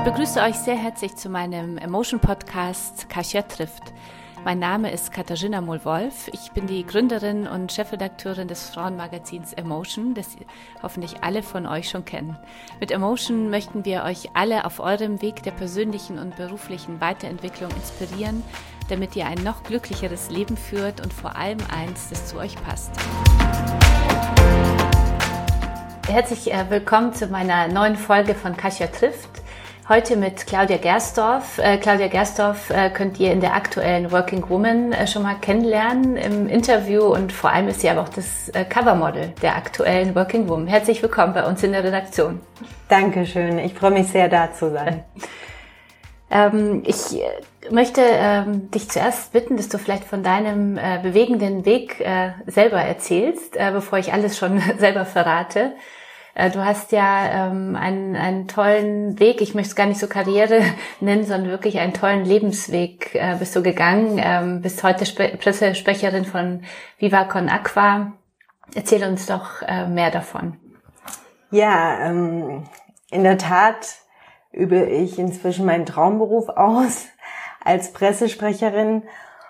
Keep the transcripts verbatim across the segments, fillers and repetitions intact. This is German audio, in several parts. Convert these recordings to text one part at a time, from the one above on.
Ich begrüße euch sehr herzlich zu meinem Emotion-Podcast Kasia trifft. Mein Name ist Katharina Mohl-Wolf. Ich bin die Gründerin und Chefredakteurin des Frauenmagazins Emotion, das hoffentlich alle von euch schon kennen. Mit Emotion möchten wir euch alle auf eurem Weg der persönlichen und beruflichen Weiterentwicklung inspirieren, damit ihr ein noch glücklicheres Leben führt und vor allem eins, das zu euch passt. Herzlich willkommen zu meiner neuen Folge von Kasia trifft. Heute mit Claudia Gersdorf. Äh, Claudia Gersdorf äh, könnt ihr in der aktuellen Working Woman äh, schon mal kennenlernen im Interview und vor allem ist sie aber auch das äh, Covermodel der aktuellen Working Woman. Herzlich willkommen bei uns in der Redaktion. Dankeschön, ich freue mich sehr, da zu sein. ähm, ich möchte ähm, dich zuerst bitten, dass du vielleicht von deinem äh, bewegenden Weg äh, selber erzählst, äh, bevor ich alles schon selber verrate. Du hast ja ähm, einen, einen tollen Weg, ich möchte es gar nicht so Karriere nennen, sondern wirklich einen tollen Lebensweg äh, bist du gegangen, ähm, bist heute Sp- Pressesprecherin von Viva Con Aqua. Erzähl uns doch äh, mehr davon. Ja, ähm, in der Tat übe ich inzwischen meinen Traumberuf aus als Pressesprecherin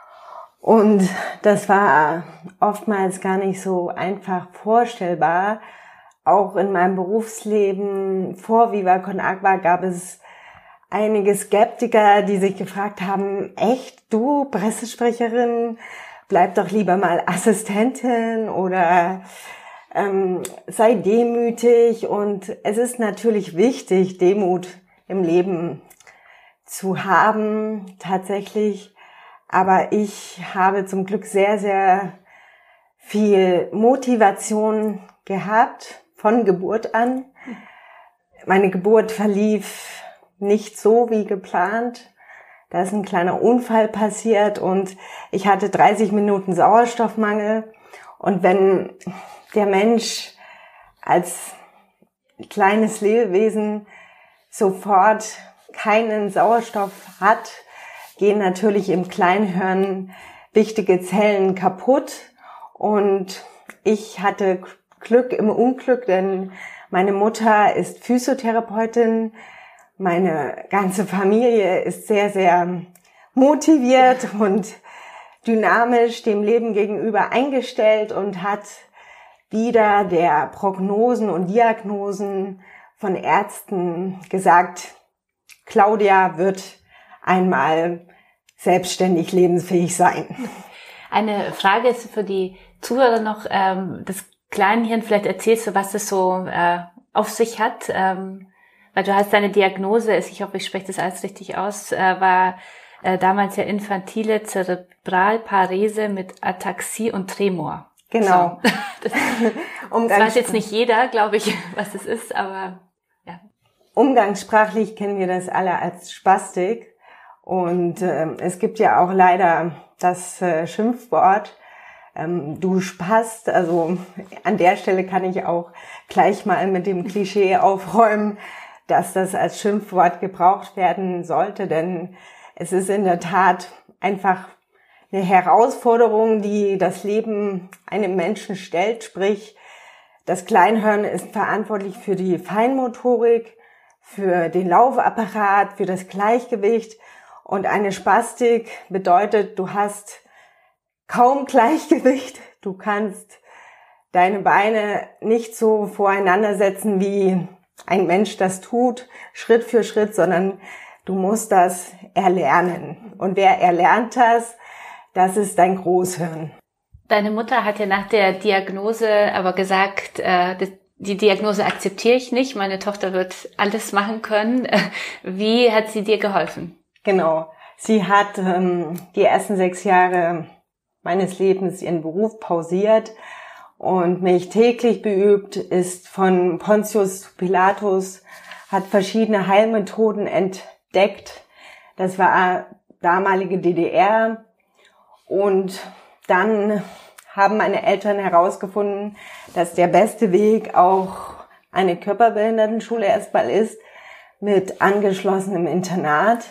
und das war oftmals gar nicht so einfach vorstellbar. Auch in meinem Berufsleben vor Viva Con Aqua gab es einige Skeptiker, die sich gefragt haben, echt, du Pressesprecherin, bleib doch lieber mal Assistentin oder ähm, sei demütig. Und es ist natürlich wichtig, Demut im Leben zu haben, tatsächlich. Aber ich habe zum Glück sehr, sehr viel Motivation gehabt. Von Geburt an. Meine Geburt verlief nicht so wie geplant. Da ist ein kleiner Unfall passiert und ich hatte dreißig Minuten Sauerstoffmangel. Und wenn der Mensch als kleines Lebewesen sofort keinen Sauerstoff hat, gehen natürlich im Kleinhirn wichtige Zellen kaputt. Und ich hatte Glück im Unglück, denn meine Mutter ist Physiotherapeutin, meine ganze Familie ist sehr, sehr motiviert und dynamisch dem Leben gegenüber eingestellt und hat wieder der Prognosen und Diagnosen von Ärzten gesagt, Claudia wird einmal selbstständig lebensfähig sein. Eine Frage ist für die Zuhörer noch, ähm, das Kleinhirn, vielleicht erzählst du, was es so äh, auf sich hat, ähm, weil du hast deine Diagnose, ich hoffe, ich spreche das alles richtig aus, äh, war äh, damals ja infantile Zerebralparese mit Ataxie und Tremor. Genau. So. Das, das weiß jetzt nicht jeder, glaube ich, was es ist, aber ja. Umgangssprachlich kennen wir das alle als Spastik und äh, es gibt ja auch leider das äh, Schimpfwort, Ähm, du Spast, also an der Stelle kann ich auch gleich mal mit dem Klischee aufräumen, dass das als Schimpfwort gebraucht werden sollte, denn es ist in der Tat einfach eine Herausforderung, die das Leben einem Menschen stellt, sprich das Kleinhirn ist verantwortlich für die Feinmotorik, für den Laufapparat, für das Gleichgewicht und eine Spastik bedeutet, du hast kaum Gleichgewicht. Du kannst deine Beine nicht so voreinander setzen, wie ein Mensch das tut, Schritt für Schritt, sondern du musst das erlernen. Und wer erlernt das, das ist dein Großhirn. Deine Mutter hat ja nach der Diagnose aber gesagt, äh, die Diagnose akzeptiere ich nicht, meine Tochter wird alles machen können. Wie hat sie dir geholfen? Genau. Sie hat ähm, die ersten sechs Jahre meines Lebens ihren Beruf pausiert und mich täglich beübt, ist von Pontius zu Pilatus, hat verschiedene Heilmethoden entdeckt. Das war damalige D D R und dann haben meine Eltern herausgefunden, dass der beste Weg auch eine Körperbehindertenschule erstmal ist, mit angeschlossenem Internat.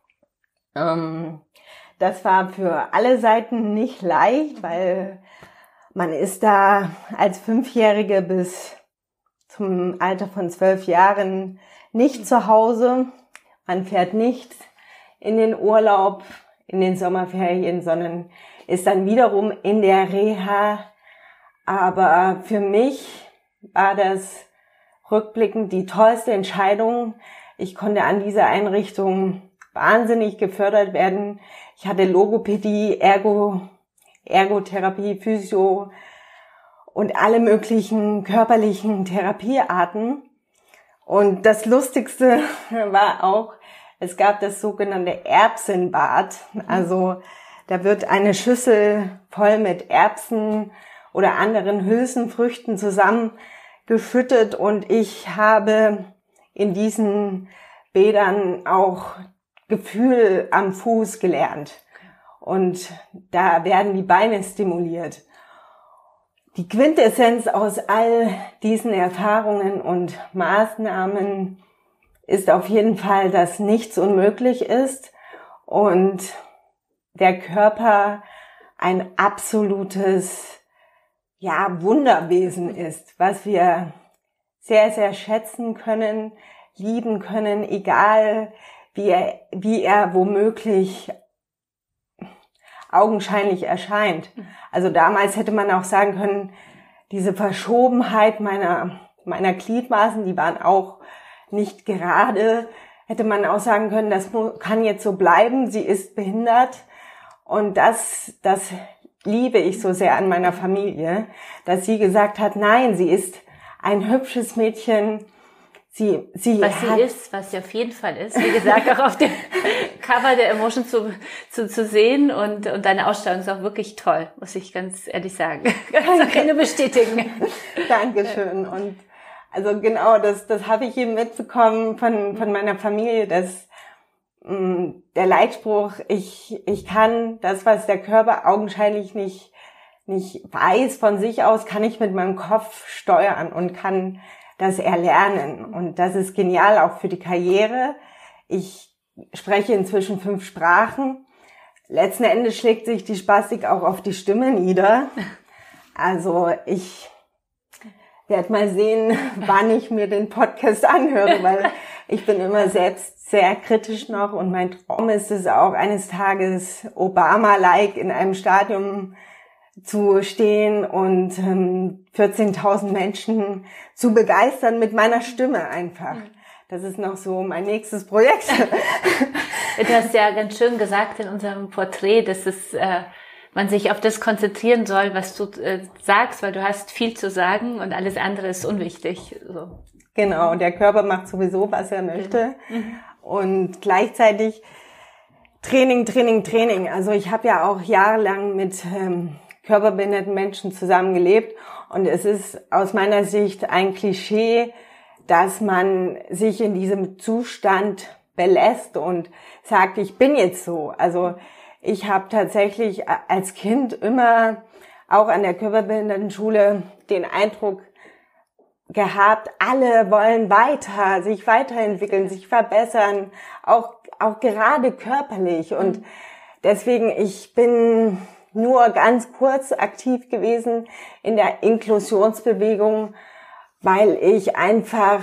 Ähm, Das war für alle Seiten nicht leicht, weil man ist da als Fünfjährige bis zum Alter von zwölf Jahren nicht zu Hause Man fährt nicht in den Urlaub, in den Sommerferien, sondern ist dann wiederum in der Reha. Aber für mich war das rückblickend die tollste Entscheidung. Ich konnte an dieser Einrichtung wahnsinnig gefördert werden. Ich hatte Logopädie, Ergo, Ergotherapie, Physio und alle möglichen körperlichen Therapiearten. Und das Lustigste war auch, es gab das sogenannte Erbsenbad. Also da wird eine Schüssel voll mit Erbsen oder anderen Hülsenfrüchten zusammengeschüttet und ich habe in diesen Bädern auch Gefühl am Fuß gelernt. Und da werden die Beine stimuliert. Die Quintessenz aus all diesen Erfahrungen und Maßnahmen ist auf jeden Fall, dass nichts unmöglich ist und der Körper ein absolutes, ja, Wunderwesen ist, was wir sehr, sehr schätzen können, lieben können, egal wie er, wie er womöglich augenscheinlich erscheint. Also damals hätte man auch sagen können, diese Verschobenheit meiner, meiner Gliedmaßen, die waren auch nicht gerade, hätte man auch sagen können, das kann jetzt so bleiben, sie ist behindert. Und das, das liebe ich so sehr an meiner Familie, dass sie gesagt hat, nein, sie ist ein hübsches Mädchen. Sie, sie was hat, sie ist, was sie auf jeden Fall ist, wie gesagt, auch auf dem Cover der Emotion zu, zu, zu sehen und, und deine Ausstellung ist auch wirklich toll, muss ich ganz ehrlich sagen. Kannst du nur bestätigen. Dankeschön. Und also genau, das, das habe ich eben mitbekommen von, von meiner Familie, dass mh, der Leitspruch, ich, ich kann das, was der Körper augenscheinlich nicht, nicht weiß von sich aus, kann ich mit meinem Kopf steuern und kann das erlernen. Und das ist genial auch für die Karriere. Ich spreche inzwischen fünf Sprachen. Letzten Endes schlägt sich die Spastik auch auf die Stimme nieder. Also ich werde mal sehen, wann ich mir den Podcast anhöre, weil ich bin immer selbst sehr kritisch noch und mein Traum ist es auch, eines Tages Obama-like in einem Stadion zu stehen und ähm, vierzehntausend Menschen zu begeistern mit meiner Stimme einfach. Das ist noch so mein nächstes Projekt. Du hast ja ganz schön gesagt in unserem Porträt, dass es, äh, man sich auf das konzentrieren soll, was du äh, sagst, weil du hast viel zu sagen und alles andere ist unwichtig. So. Genau, der Körper macht sowieso, was er möchte. Mhm. Und gleichzeitig Training, Training, Training. Also ich habe ja auch jahrelang mit ähm, körperbehinderten Menschen zusammengelebt und es ist aus meiner Sicht ein Klischee, dass man sich in diesem Zustand belässt und sagt, ich bin jetzt so. Also ich habe tatsächlich als Kind immer auch an der Körperbehindertenschule den Eindruck gehabt, alle wollen weiter, sich weiterentwickeln, sich verbessern, auch auch gerade körperlich. Und deswegen, ich bin nur ganz kurz aktiv gewesen in der Inklusionsbewegung, weil ich einfach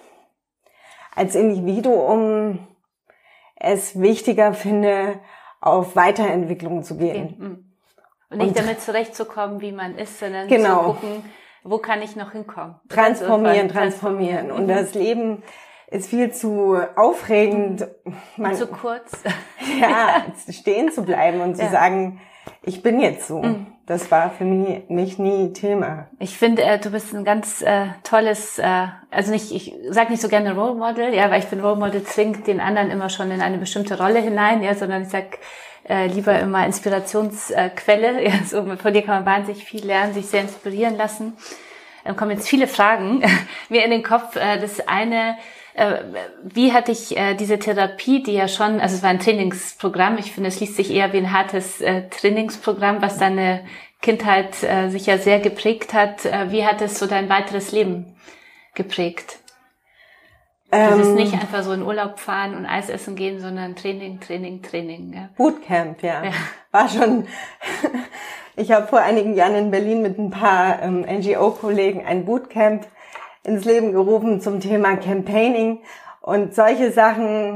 als Individuum es wichtiger finde, auf Weiterentwicklung zu gehen. Und nicht und, damit zurechtzukommen, wie man ist, sondern genau. zu gucken, wo kann ich noch hinkommen? Transformieren, transformieren. Und das Leben ist viel zu aufregend. Man, zu kurz. Ja, stehen zu bleiben und zu ja. sagen, ich bin jetzt so. Mhm. Das war für mich, mich nie Thema. Ich finde, äh, du bist ein ganz äh, tolles, äh, also nicht, ich sag nicht so gerne Role Model, ja, weil ich finde, Role Model zwingt den anderen immer schon in eine bestimmte Rolle hinein, ja, sondern ich sag äh, lieber immer Inspirationsquelle. Ja, so von dir kann man wahnsinnig viel lernen, sich sehr inspirieren lassen. Dann kommen jetzt viele Fragen mir in den Kopf. Äh, das eine, äh, wie hatte ich äh, diese Therapie, die ja schon, also es war ein Trainingsprogramm, ich finde, es liest sich eher wie ein hartes äh, Trainingsprogramm, was deine Kindheit äh, sich ja sehr geprägt hat. Äh, wie hat es so dein weiteres Leben geprägt? Ähm, Dieses nicht einfach so in Urlaub fahren und Eis essen gehen, sondern Training, Training, Training. Ja. Bootcamp, ja. ja. War schon... Ich habe vor einigen Jahren in Berlin mit ein paar ähm, N G O-Kollegen ein Bootcamp ins Leben gerufen zum Thema Campaigning. Und solche Sachen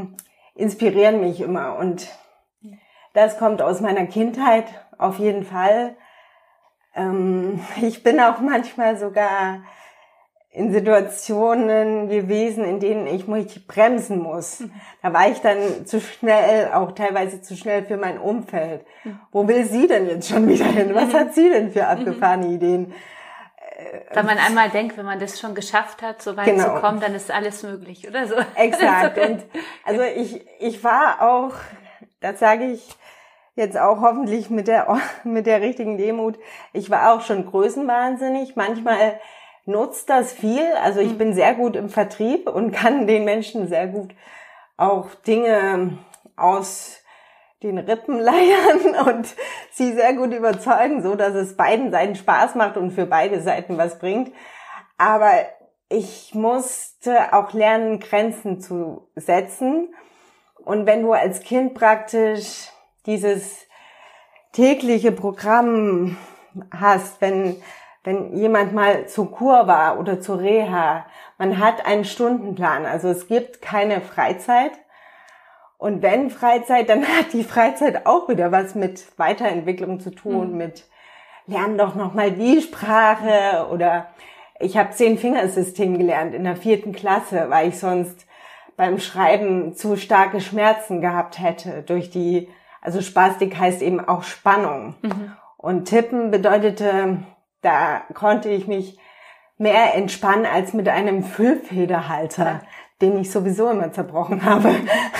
inspirieren mich immer. Und das kommt aus meiner Kindheit auf jeden Fall. Ähm, ich bin auch manchmal sogar in Situationen gewesen, in denen ich mich bremsen muss. Da war ich dann zu schnell, auch teilweise zu schnell für mein Umfeld. Wo will sie denn jetzt schon wieder hin? Was hat sie denn für abgefahrene Ideen? Weil man einmal denkt, wenn man das schon geschafft hat, so weit Genau. zu kommen, dann ist alles möglich, oder so. Exakt. Und also ich, ich war auch, das sage ich jetzt auch hoffentlich mit der, mit der richtigen Demut, ich war auch schon größenwahnsinnig. Manchmal nutzt das viel. Also ich bin sehr gut im Vertrieb und kann den Menschen sehr gut auch Dinge aus den Rippen leiern und sie sehr gut überzeugen, so dass es beiden Seiten Spaß macht und für beide Seiten was bringt. Aber ich musste auch lernen, Grenzen zu setzen. Und wenn du als Kind praktisch dieses tägliche Programm hast, wenn wenn jemand mal zur Kur war oder zur Reha, man hat einen Stundenplan, also es gibt keine Freizeit. Und wenn Freizeit, dann hat die Freizeit auch wieder was mit Weiterentwicklung zu tun, mhm. mit lernen doch nochmal die Sprache oder ich habe Zehn-Fingersystem gelernt in der vierten Klasse, weil ich sonst beim Schreiben zu starke Schmerzen gehabt hätte durch die, also Spastik heißt eben auch Spannung. Mhm. Und Tippen bedeutete, da konnte ich mich mehr entspannen als mit einem Füllfederhalter, ja. den ich sowieso immer zerbrochen habe.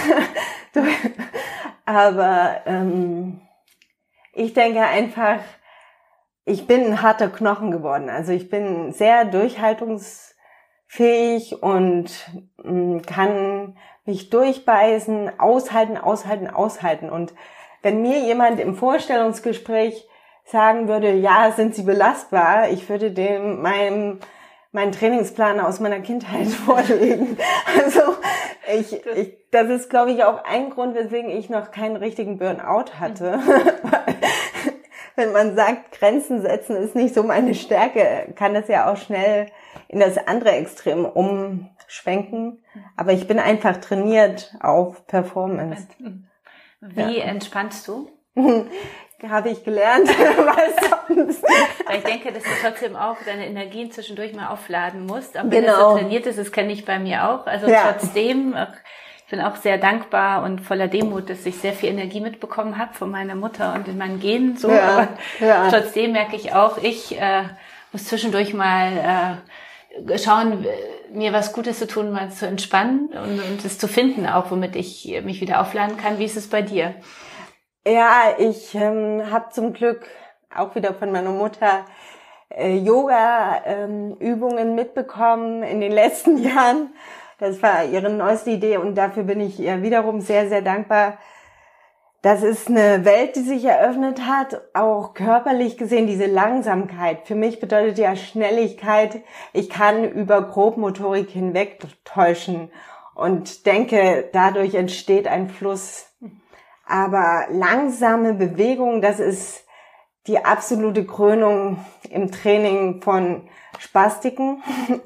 Aber ähm, ich denke einfach, ich bin ein harter Knochen geworden. Also ich bin sehr durchhaltungsfähig und ähm, kann mich durchbeißen, aushalten, aushalten, aushalten. Und wenn mir jemand im Vorstellungsgespräch sagen würde, ja, sind Sie belastbar, ich würde dem meinem meinen Trainingsplan aus meiner Kindheit vorlegen. Also ich, ich das ist, glaube ich, auch ein Grund, weswegen ich noch keinen richtigen Burnout hatte. Wenn man sagt, Grenzen setzen ist nicht so meine Stärke, kann das ja auch schnell in das andere Extrem umschwenken. Aber ich bin einfach trainiert auf Performance. Wie ja. entspannst du? Habe ich gelernt, was sonst. Weil ich denke, dass du trotzdem auch deine Energien zwischendurch mal aufladen musst. Aber wenn genau. das so trainiert ist, das kenne ich bei mir auch. Also ja. trotzdem, ich bin auch sehr dankbar und voller Demut, dass ich sehr viel Energie mitbekommen habe von meiner Mutter und in meinen Genen. So. Ja. Aber ja. trotzdem merke ich auch, ich äh, muss zwischendurch mal äh, schauen, mir was Gutes zu tun, mal zu entspannen und, und es zu finden, auch womit ich mich wieder aufladen kann. Wie ist es bei dir? Ja, ich ähm, habe zum Glück auch wieder von meiner Mutter äh, Yoga-Übungen ähm, mitbekommen in den letzten Jahren. Das war ihre neueste Idee und dafür bin ich ihr wiederum sehr, sehr dankbar. Das ist eine Welt, die sich eröffnet hat, auch körperlich gesehen, diese Langsamkeit. Für mich bedeutet ja Schnelligkeit, ich kann über Grobmotorik hinwegtäuschen und denke, dadurch entsteht ein Fluss. Aber langsame Bewegung, das ist die absolute Krönung im Training von Spastiken.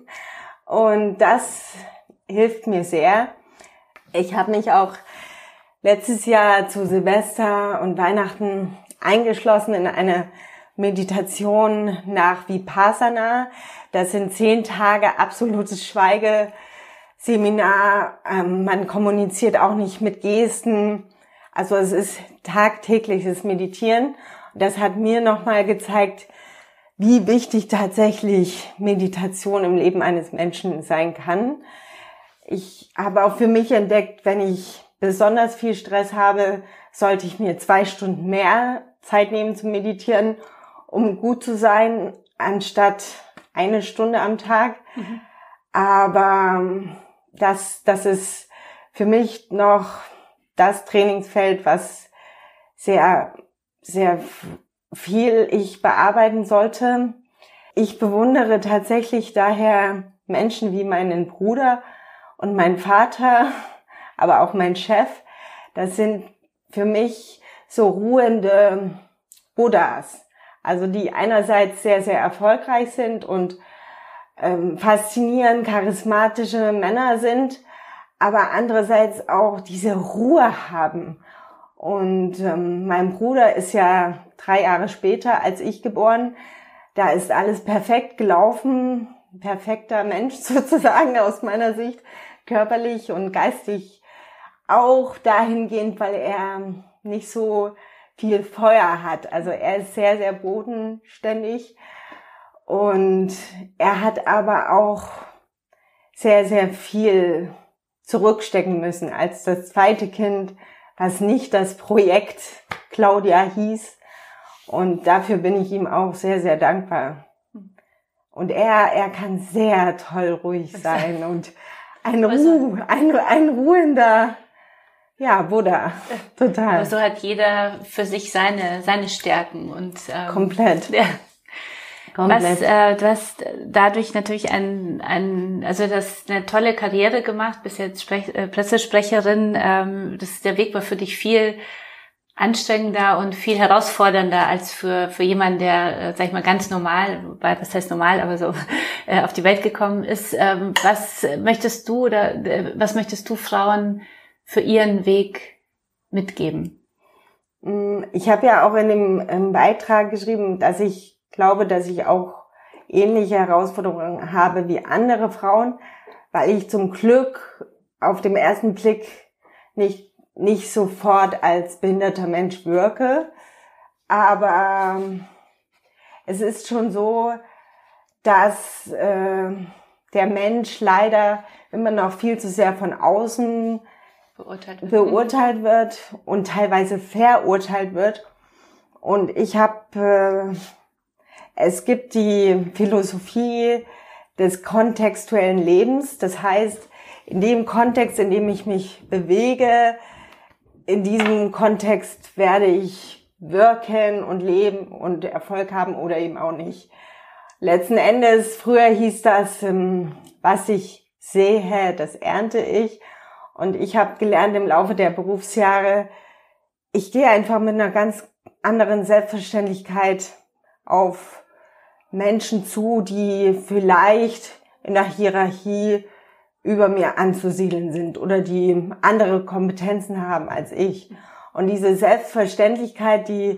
Und das hilft mir sehr. Ich habe mich auch letztes Jahr zu Silvester und Weihnachten eingeschlossen in eine Meditation nach Vipassana. Das sind zehn Tage absolutes Schweigeseminar. Ähm, man kommuniziert auch nicht mit Gesten. Also es ist tagtägliches Meditieren. Das hat mir nochmal gezeigt, wie wichtig tatsächlich Meditation im Leben eines Menschen sein kann. Ich habe auch für mich entdeckt, wenn ich besonders viel Stress habe, sollte ich mir zwei Stunden mehr Zeit nehmen zu meditieren, um gut zu sein, anstatt eine Stunde am Tag. Mhm. Aber das, das ist für mich noch das Trainingsfeld, was sehr, sehr viel ich bearbeiten sollte. Ich bewundere tatsächlich daher Menschen wie meinen Bruder und meinen Vater, aber auch mein Chef. Das sind für mich so ruhende Buddhas. Also die einerseits sehr, sehr erfolgreich sind und ähm, faszinierend charismatische Männer sind, aber andererseits auch diese Ruhe haben. Und ähm, mein Bruder ist ja drei Jahre später als ich geboren. Da ist alles perfekt gelaufen, perfekter Mensch sozusagen aus meiner Sicht, körperlich und geistig auch dahingehend, weil er nicht so viel Feuer hat. Also er ist sehr, sehr bodenständig und er hat aber auch sehr, sehr viel zurückstecken müssen als das zweite Kind, was nicht das Projekt Claudia hieß. Und dafür bin ich ihm auch sehr, sehr dankbar. Und er, er kann sehr toll ruhig sein und ein, Ruh, ein, ein ruhender, ja, Buddha, total. Aber so hat jeder für sich seine, seine Stärken und, ähm, komplett. Ja. Komplett. Was, äh, du hast dadurch natürlich ein, ein, also das eine tolle Karriere gemacht, bist jetzt Sprech, äh, Pressesprecherin, ähm, das, der Weg war für dich viel anstrengender und viel herausfordernder als für für jemanden, der, äh, sag ich mal, ganz normal, wobei, was heißt normal, aber so äh, auf die Welt gekommen ist. Ähm, was möchtest du oder äh, was möchtest du Frauen für ihren Weg mitgeben? Ich habe ja auch in dem im Beitrag geschrieben, dass ich glaube, dass ich auch ähnliche Herausforderungen habe wie andere Frauen, weil ich zum Glück auf dem ersten Blick nicht nicht sofort als behinderter Mensch wirke, aber es ist schon so, dass äh, der Mensch leider immer noch viel zu sehr von außen beurteilt wird, beurteilt wird und teilweise verurteilt wird. Und ich habe, äh, es gibt die Philosophie des kontextuellen Lebens, das heißt, in dem Kontext, in dem ich mich bewege, in diesem Kontext werde ich wirken und leben und Erfolg haben oder eben auch nicht. Letzten Endes, früher hieß das, was ich sehe, das ernte ich. Und ich habe gelernt im Laufe der Berufsjahre, ich gehe einfach mit einer ganz anderen Selbstverständlichkeit auf Menschen zu, die vielleicht in der Hierarchie über mir anzusiedeln sind oder die andere Kompetenzen haben als ich. Und diese Selbstverständlichkeit, die,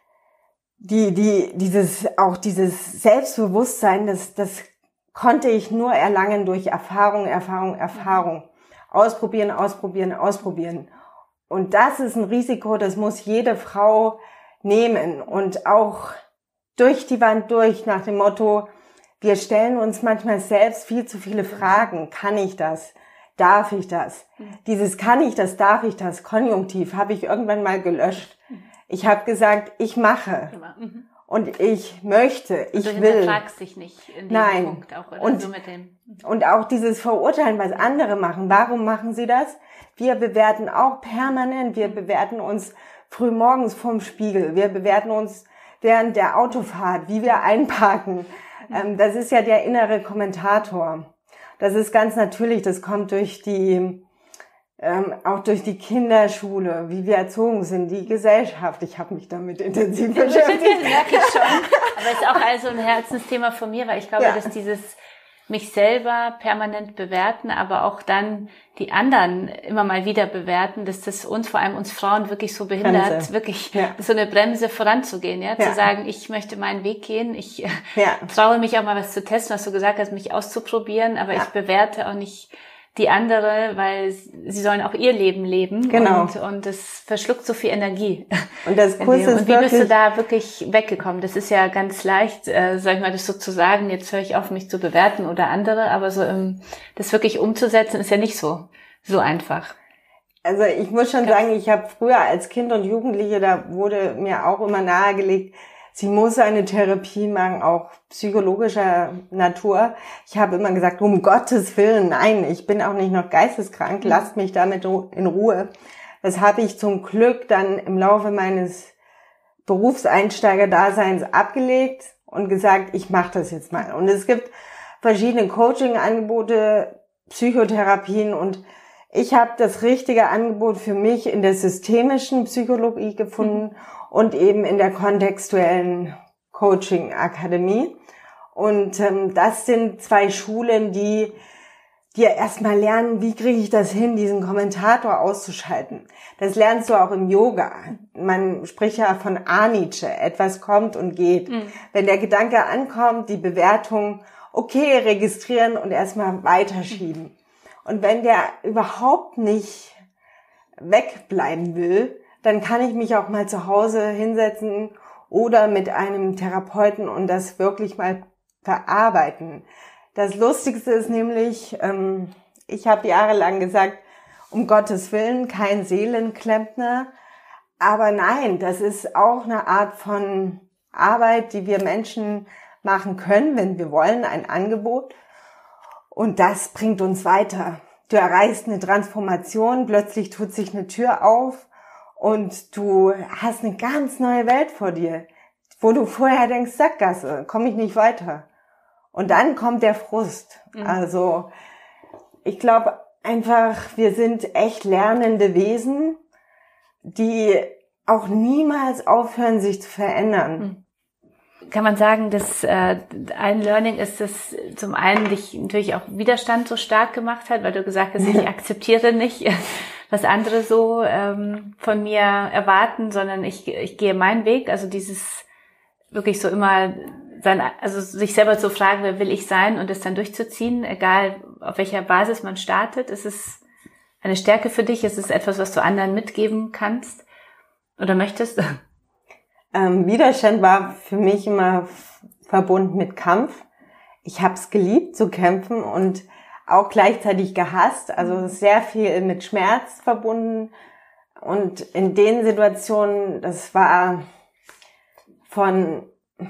die, die, dieses, auch dieses Selbstbewusstsein, das, das konnte ich nur erlangen durch Erfahrung, Erfahrung, Erfahrung. Ausprobieren, ausprobieren, ausprobieren. Und das ist ein Risiko, das muss jede Frau nehmen und auch durch die Wand durch nach dem Motto, wir stellen uns manchmal selbst viel zu viele Fragen. Kann ich das? Darf ich das? Dieses kann ich das, darf ich das, Konjunktiv, habe ich irgendwann mal gelöscht. Ich habe gesagt, ich mache. Und ich möchte, ich also will. Du hinterfragst dich nicht in dem Nein. Punkt auch. Oder Und, so mit dem. Und auch dieses Verurteilen, was andere machen. Warum machen sie das? Wir bewerten auch permanent. Wir bewerten uns frühmorgens vorm Spiegel. Wir bewerten uns während der Autofahrt, wie wir einparken. Das ist ja der innere Kommentator. Das ist ganz natürlich, das kommt durch die, ähm, auch durch die Kinderschule, wie wir erzogen sind, die Gesellschaft. Ich habe mich damit intensiv beschäftigt. Das merke ich schon. Aber es ist auch also ein Herzensthema von mir, weil ich glaube, ja. dass dieses mich selber permanent bewerten, aber auch dann die anderen immer mal wieder bewerten, dass das uns, vor allem uns Frauen, wirklich so behindert, Bremse. wirklich ja. so eine Bremse voranzugehen, ja, ja, zu sagen, ich möchte meinen Weg gehen, ich ja. traue mich auch mal was zu testen, was du gesagt hast, mich auszuprobieren, aber ja. ich bewerte auch nicht die andere, weil sie sollen auch ihr Leben leben. Genau. Und, und das verschluckt so viel Energie. Und das Kurs ist Und wie bist du da wirklich weggekommen? Das ist ja ganz leicht, äh, sag ich mal, das so zu sagen, jetzt höre ich auf, mich zu bewerten oder andere, aber so ähm, das wirklich umzusetzen, ist ja nicht so, so einfach. Also ich muss schon Ganz sagen, ich habe früher als Kind und Jugendliche, da wurde mir auch immer nahegelegt, sie muss eine Therapie machen, auch psychologischer Natur. Ich habe immer gesagt, um Gottes Willen, nein, ich bin auch nicht noch geisteskrank, lasst mich damit in Ruhe. Das habe ich zum Glück dann im Laufe meines Berufseinsteiger-Daseins abgelegt und gesagt, ich mache das jetzt mal. Und es gibt verschiedene Coaching-Angebote, Psychotherapien und ich habe das richtige Angebot für mich in der systemischen Psychologie gefunden mhm. und eben in der kontextuellen Coaching-Akademie. Und ähm, das sind zwei Schulen, die dir erstmal lernen, wie kriege ich das hin, diesen Kommentator auszuschalten. Das lernst du auch im Yoga. Man spricht ja von Anicca, etwas kommt und geht. Mhm. Wenn der Gedanke ankommt, die Bewertung, okay, registrieren und erstmal weiterschieben. Mhm. Und wenn der überhaupt nicht wegbleiben will, dann kann ich mich auch mal zu Hause hinsetzen oder mit einem Therapeuten und das wirklich mal verarbeiten. Das Lustigste ist nämlich, ähm, ich habe jahrelang gesagt, um Gottes Willen, kein Seelenklempner. Aber nein, das ist auch eine Art von Arbeit, die wir Menschen machen können, wenn wir wollen, ein Angebot. Und das bringt uns weiter. Du erreichst eine Transformation, plötzlich tut sich eine Tür auf und du hast eine ganz neue Welt vor dir, wo du vorher denkst, Sackgasse, komme ich nicht weiter. Und dann kommt der Frust. Mhm. Also ich glaube einfach, wir sind echt lernende Wesen, die auch niemals aufhören, sich zu verändern. Kann man sagen, dass äh, ein Learning ist, dass zum einen dich natürlich auch Widerstand so stark gemacht hat, weil du gesagt hast, ich akzeptiere nicht, was andere so ähm, von mir erwarten, sondern ich, ich gehe meinen Weg. Also dieses wirklich so immer sein, also sich selber zu fragen, wer will ich sein und es dann durchzuziehen, egal auf welcher Basis man startet. Ist es eine Stärke für dich? Ist es etwas, was du anderen mitgeben kannst oder möchtest? Ähm, Widerstand war für mich immer f- verbunden mit Kampf. Ich habe es geliebt zu kämpfen und auch gleichzeitig gehasst. Also sehr viel mit Schmerz verbunden. Und in den Situationen, das war von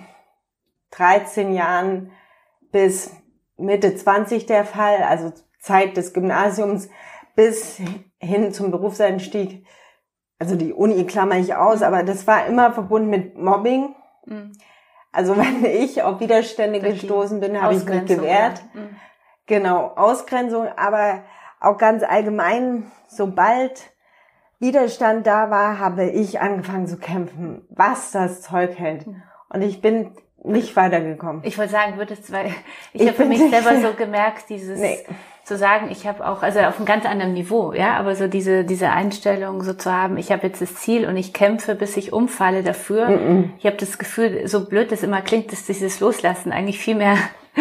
dreizehn Jahren bis Mitte zwanzig der Fall, also Zeit des Gymnasiums bis hin zum Berufseinstieg. Also die Uni klammer ich aus, aber das war immer verbunden mit Mobbing. Mhm. Also wenn ich auf Widerstände Durch gestoßen bin, habe ich mich gewehrt. Ja. Mhm. Genau, Ausgrenzung, aber auch ganz allgemein, sobald Widerstand da war, habe ich angefangen zu kämpfen, was das Zeug hält. Mhm. Und ich bin nicht weitergekommen. Ich wollte sagen, würdest du, weil ich, ich habe für mich selber so gemerkt, dieses nee. zu sagen, ich habe auch, also auf einem ganz anderen Niveau, ja, aber so diese diese Einstellung so zu haben, ich habe jetzt das Ziel und ich kämpfe, bis ich umfalle dafür. Mm-mm. Ich habe das Gefühl, so blöd das immer klingt, dass dieses Loslassen eigentlich viel mehr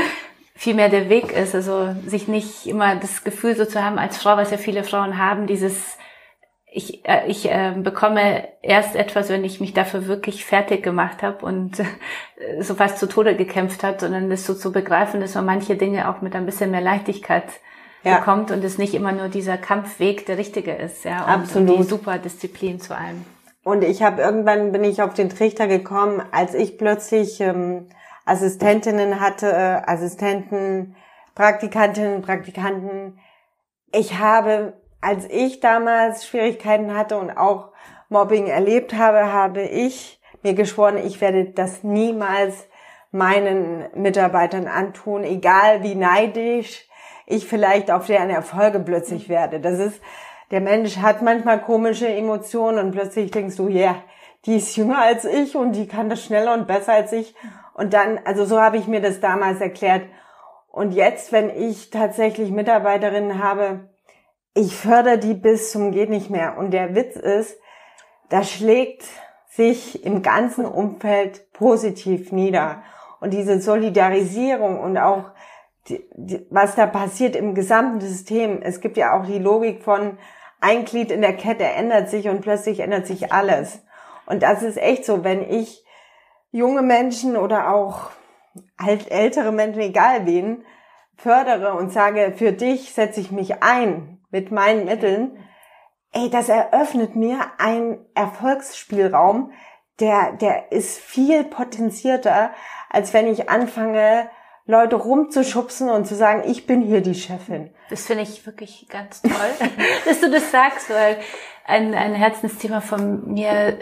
viel mehr der Weg ist, also sich nicht immer das Gefühl so zu haben als Frau, was ja viele Frauen haben, dieses Ich, äh, ich äh, bekomme erst etwas, wenn ich mich dafür wirklich fertig gemacht habe und äh, so fast zu Tode gekämpft hat, sondern das so zu begreifen, dass man manche Dinge auch mit ein bisschen mehr Leichtigkeit ja. bekommt und es nicht immer nur dieser Kampfweg der richtige ist, ja, und, Absolut. und die Superdisziplin zu allem. Und ich habe irgendwann bin ich auf den Trichter gekommen, als ich plötzlich ähm, Assistentinnen hatte, äh, Assistenten, Praktikantinnen, Praktikanten. Ich habe Als ich damals Schwierigkeiten hatte und auch Mobbing erlebt habe, habe ich mir geschworen, ich werde das niemals meinen Mitarbeitern antun, egal wie neidisch ich vielleicht auf deren Erfolge plötzlich werde. Das ist, der Mensch hat manchmal komische Emotionen und plötzlich denkst du, ja, yeah, die ist jünger als ich und die kann das schneller und besser als ich. Und dann, also so habe ich mir das damals erklärt. Und jetzt, wenn ich tatsächlich Mitarbeiterinnen habe, ich fördere die bis zum geht nicht mehr. Und der Witz ist, das schlägt sich im ganzen Umfeld positiv nieder. Und diese Solidarisierung und auch, die, die, was da passiert im gesamten System. Es gibt ja auch die Logik von, ein Glied in der Kette ändert sich und plötzlich ändert sich alles. Und das ist echt so, wenn ich junge Menschen oder auch alt, ältere Menschen, egal wen, fördere und sage, für dich setze ich mich ein, mit meinen Mitteln, ey, das eröffnet mir einen Erfolgsspielraum, der, der ist viel potenzierter, als wenn ich anfange, Leute rumzuschubsen und zu sagen, ich bin hier die Chefin. Das finde ich wirklich ganz toll, dass du das sagst, weil ein, ein Herzensthema von mir,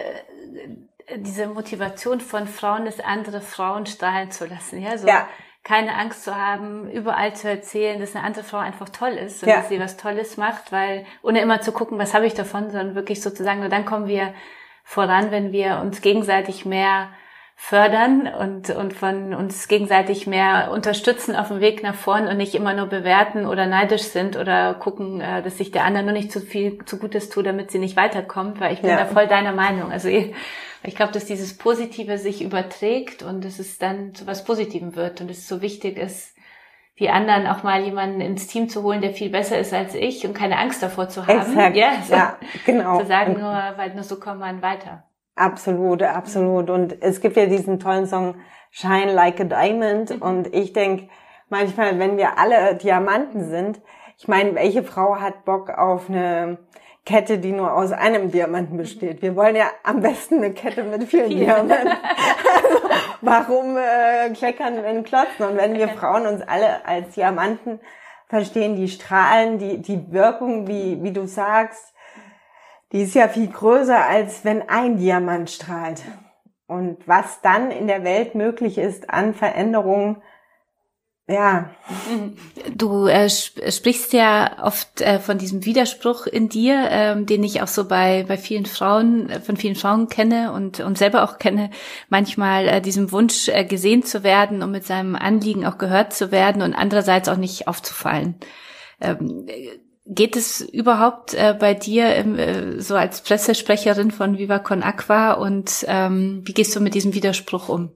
diese Motivation von Frauen ist, andere Frauen strahlen zu lassen, ja, so. Ja. Keine Angst zu haben, überall zu erzählen, dass eine andere Frau einfach toll ist und ja. dass sie was Tolles macht, weil ohne immer zu gucken, was habe ich davon, sondern wirklich sozusagen, nur dann kommen wir voran, wenn wir uns gegenseitig mehr fördern und und von uns gegenseitig mehr unterstützen auf dem Weg nach vorn und nicht immer nur bewerten oder neidisch sind oder gucken, äh, dass sich der andere nur nicht zu viel zu Gutes tut, damit sie nicht weiterkommt, weil ich bin ja. da voll deiner Meinung. Also ich, ich glaube, dass dieses Positive sich überträgt und dass es dann zu was Positivem wird und es so wichtig ist, die anderen auch mal jemanden ins Team zu holen, der viel besser ist als ich und keine Angst davor zu haben. Exakt. Ja, so, ja genau. Zu sagen, nur, weil nur so kommt man weiter. Absolut, absolut. Und es gibt ja diesen tollen Song Shine Like a Diamond. Mhm. Und ich denke manchmal, wenn wir alle Diamanten sind, ich meine, welche Frau hat Bock auf eine Kette, die nur aus einem Diamanten besteht? Wir wollen ja am besten eine Kette mit vielen Diamanten. Also, warum äh, kleckern wir in Klotzen? Und wenn wir Frauen uns alle als Diamanten verstehen, die strahlen, die die Wirkung, wie wie du sagst, die ist ja viel größer, als wenn ein Diamant strahlt. Und was dann in der Welt möglich ist an Veränderungen, ja. Du äh, sprichst ja oft äh, von diesem Widerspruch in dir, ähm, den ich auch so bei bei vielen Frauen, äh, von vielen Frauen kenne und und selber auch kenne, manchmal äh, diesem Wunsch äh, gesehen zu werden und mit seinem Anliegen auch gehört zu werden und andererseits auch nicht aufzufallen. Ähm, Geht es überhaupt äh, bei dir im, äh, so als Pressesprecherin von Viva Con Aqua und ähm, wie gehst du mit diesem Widerspruch um?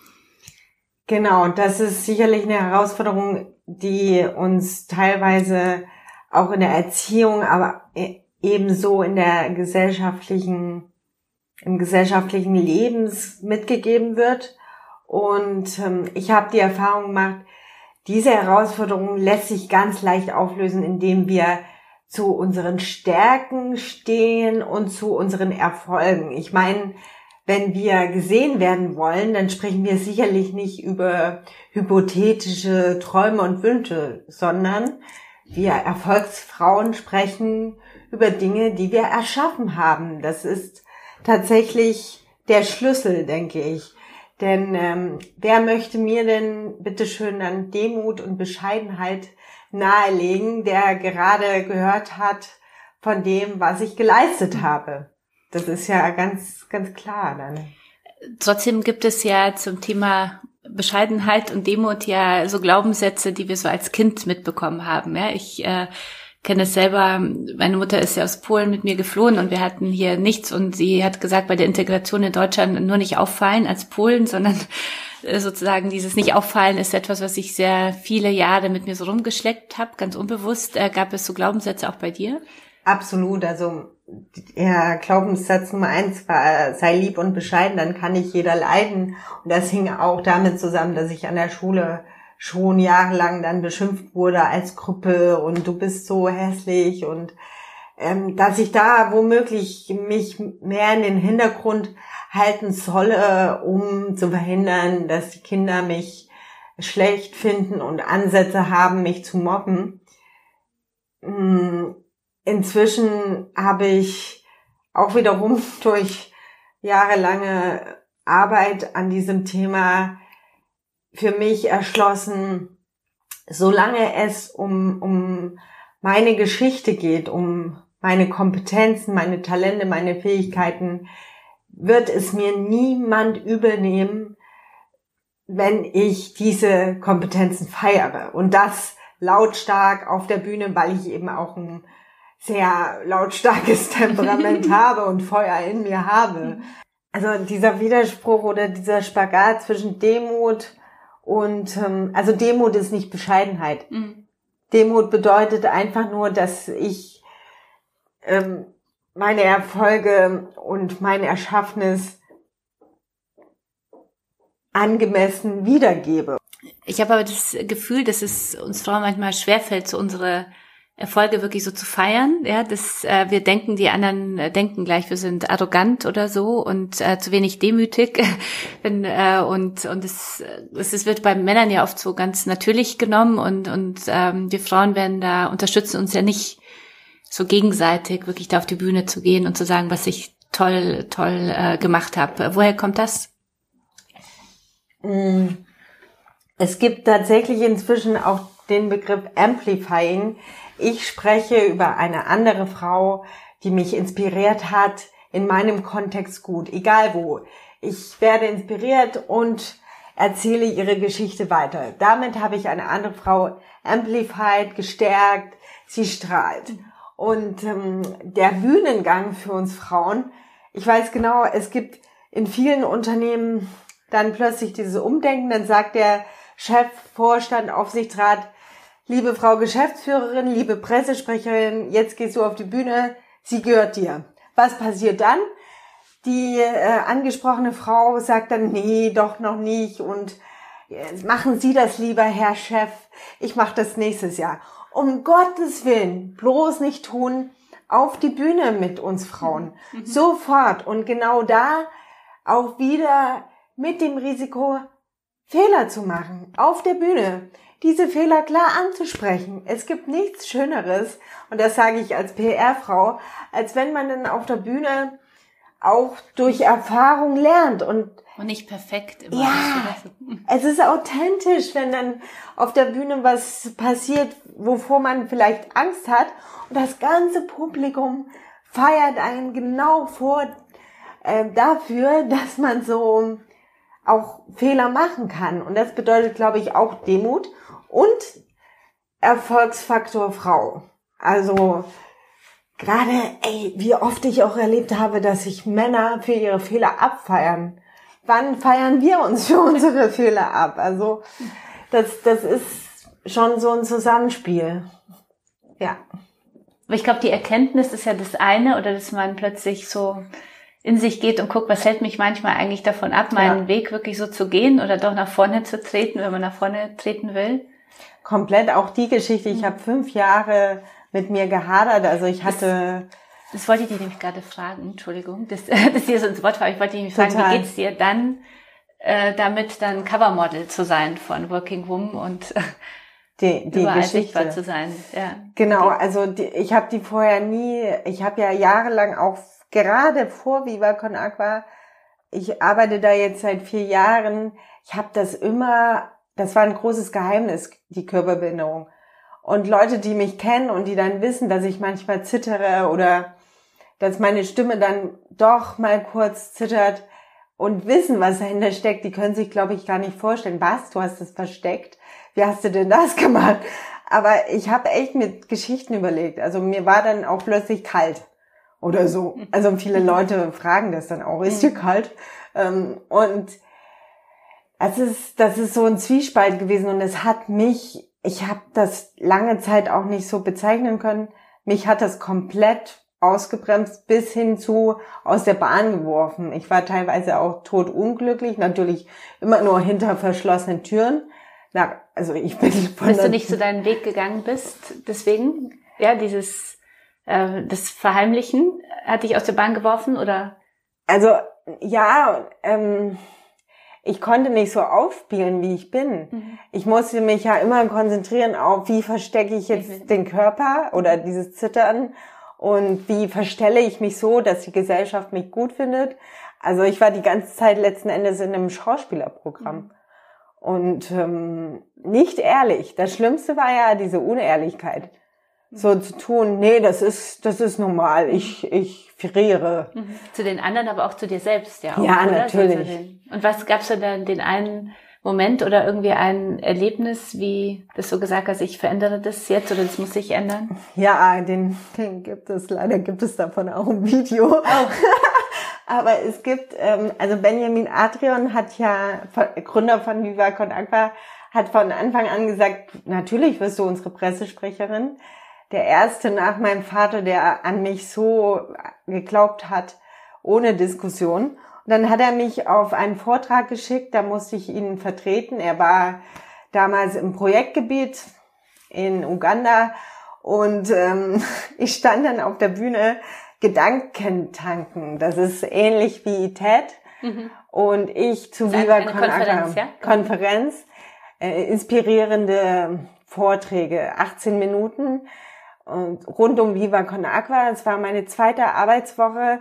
Genau, das ist sicherlich eine Herausforderung, die uns teilweise auch in der Erziehung, aber ebenso in der gesellschaftlichen, im gesellschaftlichen Lebens mitgegeben wird. Und ähm, ich habe die Erfahrung gemacht, diese Herausforderung lässt sich ganz leicht auflösen, indem wir zu unseren Stärken stehen und zu unseren Erfolgen. Ich meine, wenn wir gesehen werden wollen, dann sprechen wir sicherlich nicht über hypothetische Träume und Wünsche, sondern wir Erfolgsfrauen sprechen über Dinge, die wir erschaffen haben. Das ist tatsächlich der Schlüssel, denke ich. Denn ähm, wer möchte mir denn bitteschön dann Demut und Bescheidenheit nahelegen, der gerade gehört hat von dem, was ich geleistet habe? Das ist ja ganz, ganz klar dann. Trotzdem gibt es ja zum Thema Bescheidenheit und Demut ja so Glaubenssätze, die wir so als Kind mitbekommen haben. Ja, ich äh, kenne es selber, meine Mutter ist ja aus Polen mit mir geflohen und wir hatten hier nichts und sie hat gesagt, bei der Integration in Deutschland nur nicht auffallen als Polen, sondern sozusagen dieses Nicht-Auffallen ist etwas, was ich sehr viele Jahre mit mir so rumgeschleppt habe, ganz unbewusst. Äh, gab es so Glaubenssätze auch bei dir? Absolut, also ja, Glaubenssatz Nummer eins war, sei lieb und bescheiden, dann kann nicht jeder leiden. Und das hing auch damit zusammen, dass ich an der Schule schon jahrelang dann beschimpft wurde als Krüppel und du bist so hässlich und ähm, dass ich da womöglich mich mehr in den Hintergrund halten solle, um zu verhindern, dass die Kinder mich schlecht finden und Ansätze haben, mich zu mobben. Inzwischen habe ich auch wiederum durch jahrelange Arbeit an diesem Thema für mich erschlossen, solange es um, um meine Geschichte geht, um meine Kompetenzen, meine Talente, meine Fähigkeiten, wird es mir niemand übel nehmen, wenn ich diese Kompetenzen feiere. Und das lautstark auf der Bühne, weil ich eben auch ein sehr lautstarkes Temperament habe und Feuer in mir habe. Also dieser Widerspruch oder dieser Spagat zwischen Demut und, ähm, also Demut ist nicht Bescheidenheit. Mhm. Demut bedeutet einfach nur, dass ich ähm, meine Erfolge und mein Erschaffenes angemessen wiedergebe. Ich habe aber das Gefühl, dass es uns Frauen manchmal schwerfällt, so unsere Erfolge wirklich so zu feiern, ja, dass äh, wir denken, die anderen äh, denken gleich, wir sind arrogant oder so und äh, zu wenig demütig, wenn, äh, und und es, es es wird bei Männern ja oft so ganz natürlich genommen und und ähm, wir Frauen werden da unterstützen uns ja nicht so gegenseitig wirklich da auf die Bühne zu gehen und zu sagen, was ich toll toll äh, gemacht habe. Woher kommt das? Es gibt tatsächlich inzwischen auch den Begriff Amplifying. Ich spreche über eine andere Frau, die mich inspiriert hat, in meinem Kontext gut, egal wo. ich werde inspiriert und erzähle ihre Geschichte weiter. Damit habe ich eine andere Frau amplified, gestärkt, sie strahlt. Und ähm, der Bühnengang für uns Frauen, ich weiß genau, es gibt in vielen Unternehmen dann plötzlich dieses Umdenken, dann sagt der Chef, Vorstand, Aufsichtsrat, liebe Frau Geschäftsführerin, liebe Pressesprecherin, jetzt gehst du auf die Bühne, sie gehört dir. Was passiert dann? Die äh, angesprochene Frau sagt dann, nee, doch noch nicht und äh, machen Sie das lieber, Herr Chef, ich mache das nächstes Jahr. Um Gottes Willen, bloß nicht tun, auf die Bühne mit uns Frauen. Mhm. Sofort. Und genau da auch wieder mit dem Risiko, Fehler zu machen. Auf der Bühne. Diese Fehler klar anzusprechen. Es gibt nichts Schöneres, und das sage ich als P R-Frau, als wenn man dann auf der Bühne auch durch Erfahrung lernt und und nicht perfekt immer. Ja, es ist authentisch, wenn dann auf der Bühne was passiert, wovor man vielleicht Angst hat, und das ganze Publikum feiert einen genau vor äh, dafür, dass man so auch Fehler machen kann. Und das bedeutet, glaube ich, auch Demut und Erfolgsfaktor Frau. Also gerade, ey, wie oft ich auch erlebt habe, dass sich Männer für ihre Fehler abfeiern. Wann feiern wir uns für unsere Fehler ab? Also das, das ist schon so ein Zusammenspiel. Ja. Aber ich glaube, die Erkenntnis ist ja das eine, oder dass man plötzlich so in sich geht und guckt, was hält mich manchmal eigentlich davon ab, meinen ja. Weg wirklich so zu gehen oder doch nach vorne zu treten, wenn man nach vorne treten will. Komplett auch die Geschichte. Ich mhm. habe fünf Jahre mit mir gehadert. Also ich hatte... Das, das wollte ich dir nämlich gerade fragen. Entschuldigung, dass, dass dir so ins Wort war. Ich wollte dich nämlich fragen, Total. Wie geht's dir dann, äh, damit dann Covermodel zu sein von Working Woman und äh, die, die überall Geschichte sichtbar zu sein. Ja. Genau, also die, ich habe die vorher nie... Ich habe ja jahrelang auch gerade vor Viva Con Agua, ich arbeite da jetzt seit vier Jahren, ich habe das immer, das war ein großes Geheimnis, die Körperbehinderung. Und Leute, die mich kennen und die dann wissen, dass ich manchmal zittere oder dass meine Stimme dann doch mal kurz zittert und wissen, was dahinter steckt, die können sich, glaube ich, gar nicht vorstellen. Was, du hast das versteckt? Wie hast du denn das gemacht? Aber ich habe echt mit Geschichten überlegt. Also mir war dann auch plötzlich kalt. Oder so. Also viele Leute fragen das dann auch, ist dir kalt? Und das ist, das ist so ein Zwiespalt gewesen und es hat mich, ich habe das lange Zeit auch nicht so bezeichnen können, mich hat das komplett ausgebremst bis hin zu aus der Bahn geworfen. Ich war teilweise auch totunglücklich, natürlich immer nur hinter verschlossenen Türen. Na, also ich bin von Dass du nicht zu deinem Weg gegangen bist, deswegen, ja, dieses das Verheimlichen hat dich aus der Bahn geworfen, oder? Also, ja, ähm, ich konnte nicht so aufspielen, wie ich bin. Mhm. Ich musste mich ja immer konzentrieren auf, wie verstecke ich jetzt mhm. den Körper oder dieses Zittern und wie verstelle ich mich so, dass die Gesellschaft mich gut findet. Also ich war die ganze Zeit letzten Endes in einem Schauspielerprogramm. Mhm. Und ähm, nicht ehrlich. Das Schlimmste war ja diese Unehrlichkeit. So zu tun, nee, das ist das ist normal, ich ich friere. Mhm. Zu den anderen, aber auch zu dir selbst, ja. Auch, ja, oder? natürlich. So und was gab's da denn den einen Moment oder irgendwie ein Erlebnis, wie das so gesagt hast, ich verändere das jetzt oder das muss sich ändern? Ja, den, den gibt es, leider gibt es davon auch ein Video. Oh. Aber es gibt, ähm, also Benjamin Adrian hat ja, Gründer von Viva Con Agua, hat von Anfang an gesagt, natürlich wirst du unsere Pressesprecherin. Der erste nach meinem Vater, der an mich so geglaubt hat, ohne Diskussion. Und dann hat er mich auf einen Vortrag geschickt, da musste ich ihn vertreten. Er war damals im Projektgebiet in Uganda und ähm, ich stand dann auf der Bühne Gedankentanken. Das ist ähnlich wie TED. Mhm. Und ich zu Viva Con Agua Konferenz, ja? Konferenz äh, inspirierende Vorträge, achtzehn Minuten. Und rund um Viva Con Agua, das war meine zweite Arbeitswoche.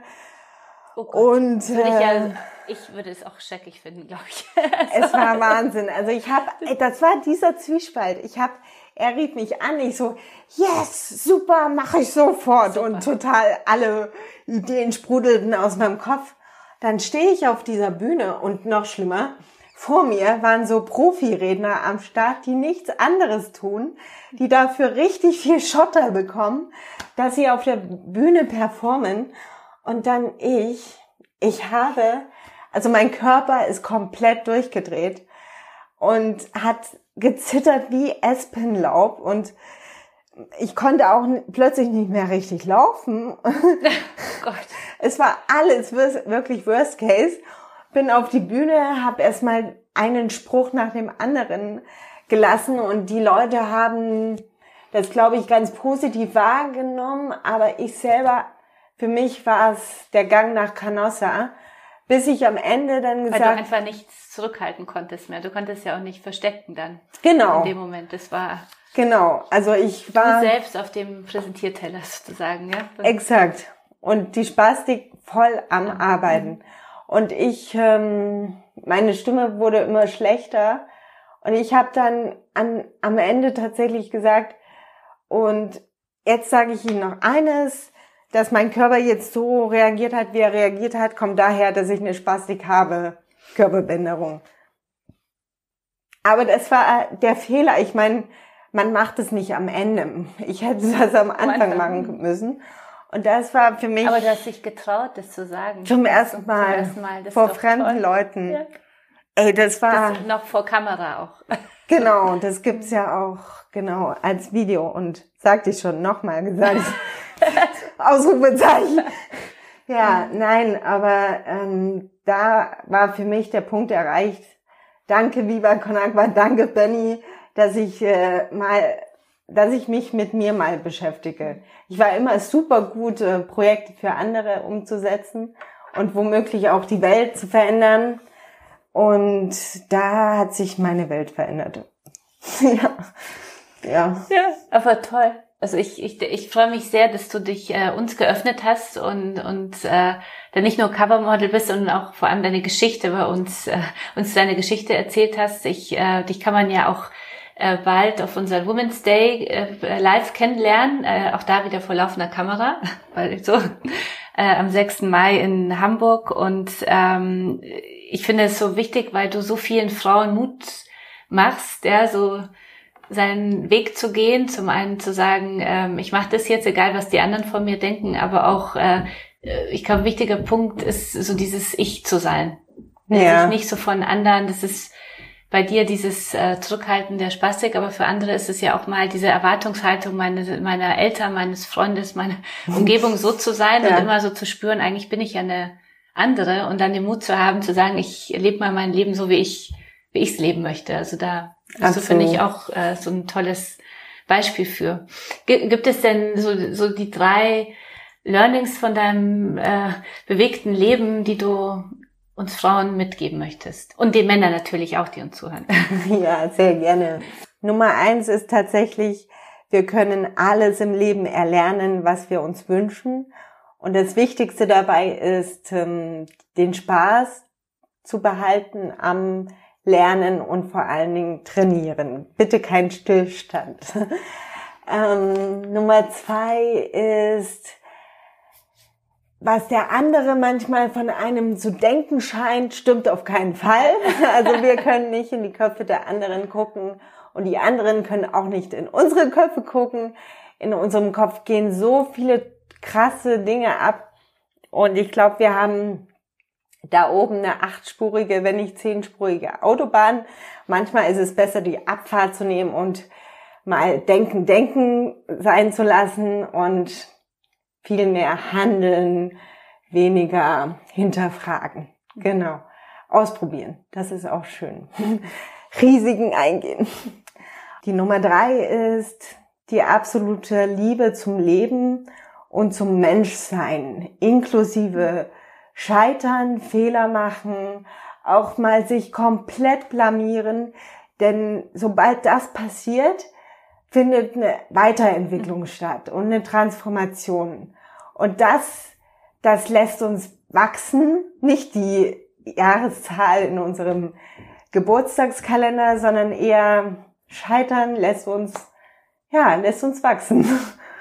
Oh Gott. Und würde ich, ja, ich würde es auch schrecklich finden, glaube ich. Es war Wahnsinn. Also ich habe, das war dieser Zwiespalt. Ich habe, er rief mich an, ich so, yes, super, mache ich sofort. Super. Und total alle Ideen sprudelten aus meinem Kopf. dann stehe ich auf dieser Bühne und noch schlimmer, vor mir waren so Profiredner am Start, die nichts anderes tun, die dafür richtig viel Schotter bekommen, dass sie auf der Bühne performen. Und dann ich, ich habe, also mein Körper ist komplett durchgedreht und hat gezittert wie Espenlaub und ich konnte auch plötzlich nicht mehr richtig laufen. Oh Gott. Es war alles wirklich Worst Case. Bin auf die Bühne, habe erstmal einen Spruch nach dem anderen gelassen und die Leute haben das, glaube ich, ganz positiv wahrgenommen, aber ich selber, für mich war es der Gang nach Canossa, bis ich am Ende dann gesagt... Weil du einfach nichts zurückhalten konntest mehr. Du konntest ja auch nicht verstecken dann. Genau. In dem Moment, das war... Genau, also ich war... Du selbst auf dem Präsentierteller sozusagen, ja? Exakt. Und die Spastik voll am ja. Arbeiten. Und ich, ähm, meine Stimme wurde immer schlechter. Und ich habe dann an, am Ende tatsächlich gesagt, und jetzt sage ich Ihnen noch eines, dass mein Körper jetzt so reagiert hat, wie er reagiert hat, kommt daher, dass ich eine Spastik habe, Körperbänderung. Aber das war der Fehler. Ich meine, man macht es nicht am Ende. Ich hätte das am Anfang, am Anfang machen müssen. Und das war für mich... Aber du hast dich getraut, das zu sagen. Zum ersten Mal, zum ersten Mal. Vor fremden toll. Leuten. Ja. Ey, das war... Das noch vor Kamera auch. Genau, das gibt's ja auch, genau, als Video. Und sagte ich schon, nochmal gesagt. Ausrufezeichen. Ja, nein, aber ähm, da war für mich der Punkt erreicht. Danke, Viva Con Agua, danke, Benny, dass ich äh, mal... dass ich mich mit mir mal beschäftige. Ich war immer super gut, äh, Projekte für andere umzusetzen und womöglich auch die Welt zu verändern. Und da hat sich meine Welt verändert. ja. ja. Ja, aber toll. Also ich ich ich freue mich sehr, dass du dich äh, uns geöffnet hast und und äh, dann nicht nur Covermodel bist, sondern auch vor allem deine Geschichte bei uns äh, uns deine Geschichte erzählt hast. Ich äh, dich kann man ja auch Äh, bald auf unseren Women's Day äh, live kennenlernen, äh, auch da wieder vor laufender Kamera, weil so äh, am sechsten Mai in Hamburg. Und ähm, ich finde es so wichtig, weil du so vielen Frauen Mut machst, ja, so seinen Weg zu gehen, zum einen zu sagen, ähm, ich mache das jetzt, egal was die anderen von mir denken, aber auch, äh, ich glaube, ein wichtiger Punkt ist so dieses Ich zu sein. Ja. Sich nicht so von anderen, das ist bei dir dieses äh, Zurückhalten der Spastik, aber für andere ist es ja auch mal diese Erwartungshaltung meine, meiner Eltern, meines Freundes, meiner Umgebung so zu sein ja. und immer so zu spüren, eigentlich bin ich ja eine andere und dann den Mut zu haben, zu sagen, ich lebe mal mein Leben so, wie ich wie ich es leben möchte. Also da bist du, finde ich, auch äh, so ein tolles Beispiel für. G- gibt es denn so, so die drei Learnings von deinem äh, bewegten Leben, die du uns Frauen mitgeben möchtest? Und den Männern natürlich auch, die uns zuhören. Ja, sehr gerne. Nummer eins ist tatsächlich, wir können alles im Leben erlernen, was wir uns wünschen. Und das Wichtigste dabei ist, den Spaß zu behalten am Lernen und vor allen Dingen trainieren. Bitte kein Stillstand. ähm, Nummer zwei ist, was der andere manchmal von einem zu denken scheint, stimmt auf keinen Fall. Also wir können nicht in die Köpfe der anderen gucken und die anderen können auch nicht in unsere Köpfe gucken. In unserem Kopf gehen so viele krasse Dinge ab und ich glaube, wir haben da oben eine achtspurige, wenn nicht zehnspurige Autobahn. Manchmal ist es besser, die Abfahrt zu nehmen und mal denken, denken sein zu lassen und viel mehr handeln, weniger hinterfragen. Genau. Ausprobieren. Das ist auch schön. Risiken eingehen. Die Nummer drei ist die absolute Liebe zum Leben und zum Menschsein, inklusive Scheitern, Fehler machen, auch mal sich komplett blamieren, denn sobald das passiert, findet eine Weiterentwicklung statt und eine Transformation. Und das, das lässt uns wachsen, nicht die Jahreszahl in unserem Geburtstagskalender, sondern eher Scheitern lässt uns, ja, lässt uns wachsen.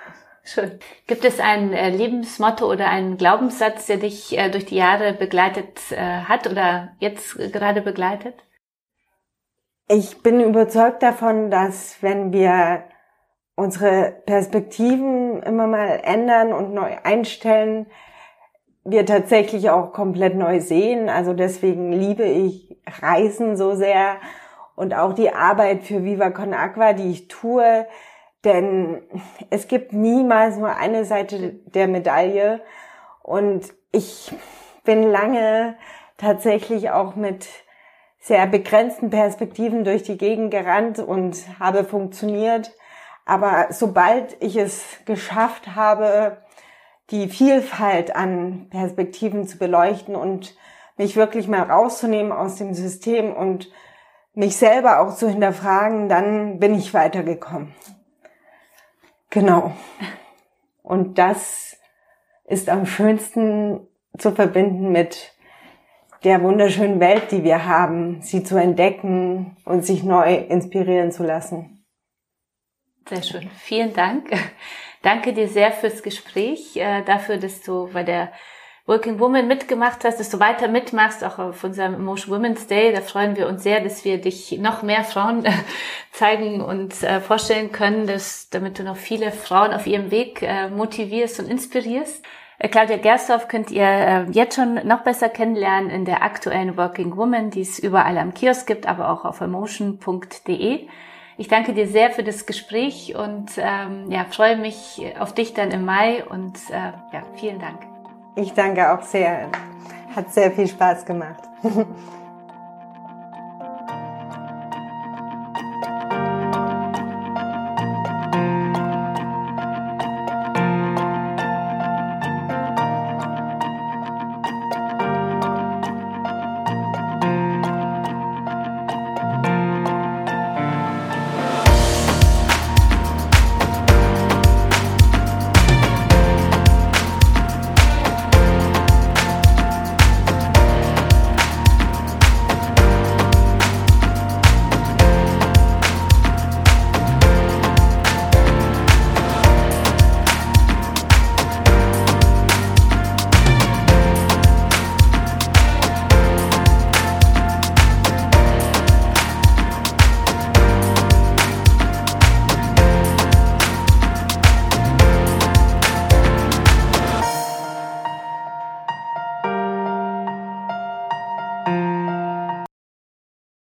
Schön. Gibt es ein äh, Lebensmotto oder einen Glaubenssatz, der dich äh, durch die Jahre begleitet äh, hat oder jetzt äh, gerade begleitet? Ich bin überzeugt davon, dass wenn wir unsere Perspektiven immer mal ändern und neu einstellen, wir tatsächlich auch komplett neu sehen. Also deswegen liebe ich Reisen so sehr und auch die Arbeit für Viva Con Agua, die ich tue. Denn es gibt niemals nur eine Seite der Medaille. Und ich bin lange tatsächlich auch mit sehr begrenzten Perspektiven durch die Gegend gerannt und habe funktioniert. Aber sobald ich es geschafft habe, die Vielfalt an Perspektiven zu beleuchten und mich wirklich mal rauszunehmen aus dem System und mich selber auch zu hinterfragen, dann bin ich weitergekommen. Genau. Und das ist am schönsten zu verbinden mit der wunderschönen Welt, die wir haben, sie zu entdecken und sich neu inspirieren zu lassen. Sehr schön. Vielen Dank. Danke dir sehr fürs Gespräch, äh, dafür, dass du bei der Working Woman mitgemacht hast, dass du weiter mitmachst, auch auf unserem Emotion Women's Day. Da freuen wir uns sehr, dass wir dich noch mehr Frauen äh, zeigen und äh, vorstellen können, dass, damit du noch viele Frauen auf ihrem Weg äh, motivierst und inspirierst. Äh, Claudia Gersdorf könnt ihr äh, jetzt schon noch besser kennenlernen in der aktuellen Working Woman, die es überall am Kiosk gibt, aber auch auf emotion punkt de. Ich danke dir sehr für das Gespräch und ähm, ja, freue mich auf dich dann im Mai und äh, ja, vielen Dank. Ich danke auch sehr. Hat sehr viel Spaß gemacht.